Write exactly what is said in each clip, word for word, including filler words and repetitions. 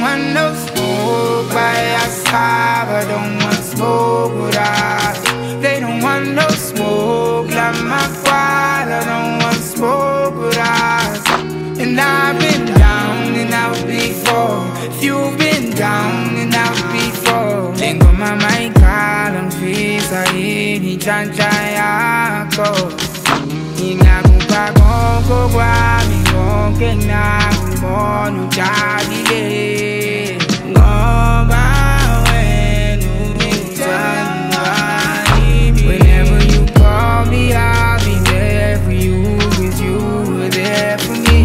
want no smoke by our side. I don't want smoke with us. They don't want no smoke like my squad. I don't want smoke with us. And I've been down and out before. If you've been down and out before, tengo mama ikalangifisa yini chancha yako. Ingakupa konke kwami konke nakubona ujabulile. Ngoba wena ungithandwa yimi. Whenever you call me, I'll be there for you, 'cause you were there for me.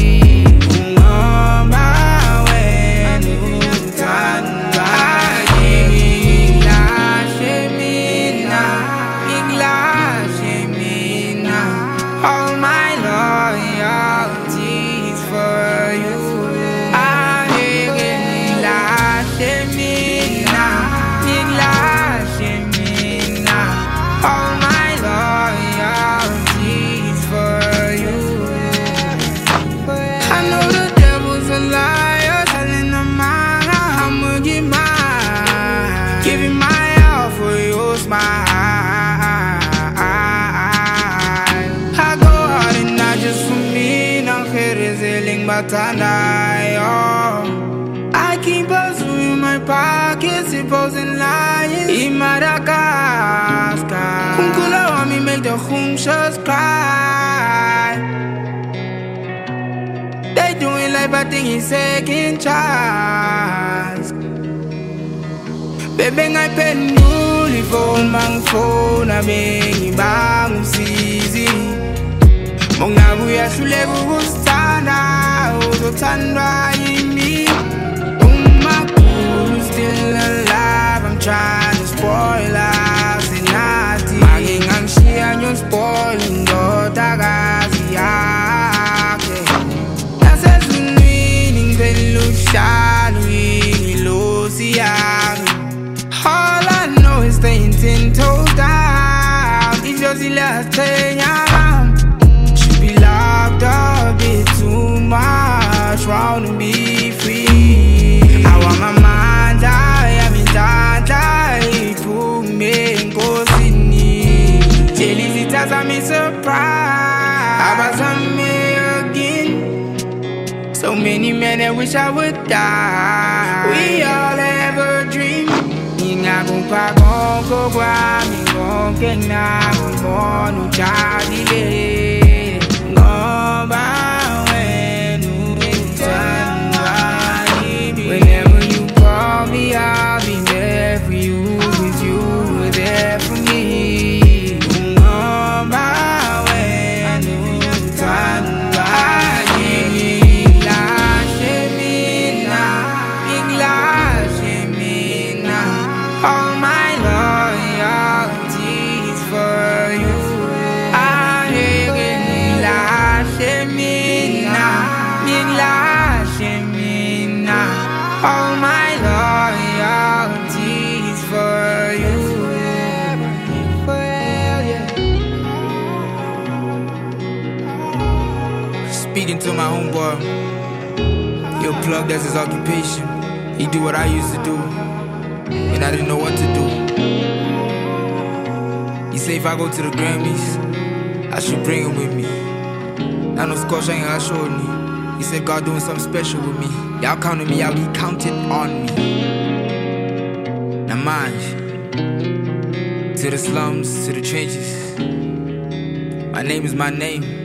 Ngoba wena ungithandwa yimi. Ngilahle mina, ngilahle mina. All my loyalty's for you. I ngilahle mina, ngilahle mina. All my loyalty's for you. I know the devil's a liar, telling them I'ma give mine, giving my all for your smile. I go hard and not just for me, nang kiriziling batanay. I keep hustling in my pockets, imposing lions in Madagascar. Kung kulawa me make the humshas cry. They doing like I think he's second chance. Baby ngay penuli phone mang phone na bengi bang usizi. Mong nabuya sulebu gustana uzothandwa yimi. Umakulu still alive, I'm trying to spoil us in nati. Maging ang siya yung spoiling dotagazi yake. Nasa sunwining delusion ilosiyan. All I know is staying ten toes down. If you're the last thing I'm, should be locked up, bit too much, round to be free. I want my mind die, I'm in die, put me in Kosini. Jelly's it as I'm surprised. I was on me again. So many men that wish I would die. We all have a dream. Ingakupa konke kwami konke nakubona ujabulile. Ngoba wena ungithandwa yimi. Whenever you call me, I'll be there for you, 'cause you were there for me. Ngoba wena ungithandwa yimi. Ngilahle mina, ngilahle mina. All my loyalty's for you. I ngilahle mina, ngilahle mina. All my loyalty's for you. Speaking to my homeboy, he'll plug, that's his occupation. He do what I used to do, and I didn't know what to do. He say if I go to the Grammys, I should bring him with me. I know Scotch ain't got showed me. He said God doing something special with me. Y'all counted me out, he counted on me. Now mind, to the slums, to the trenches. My name is my name.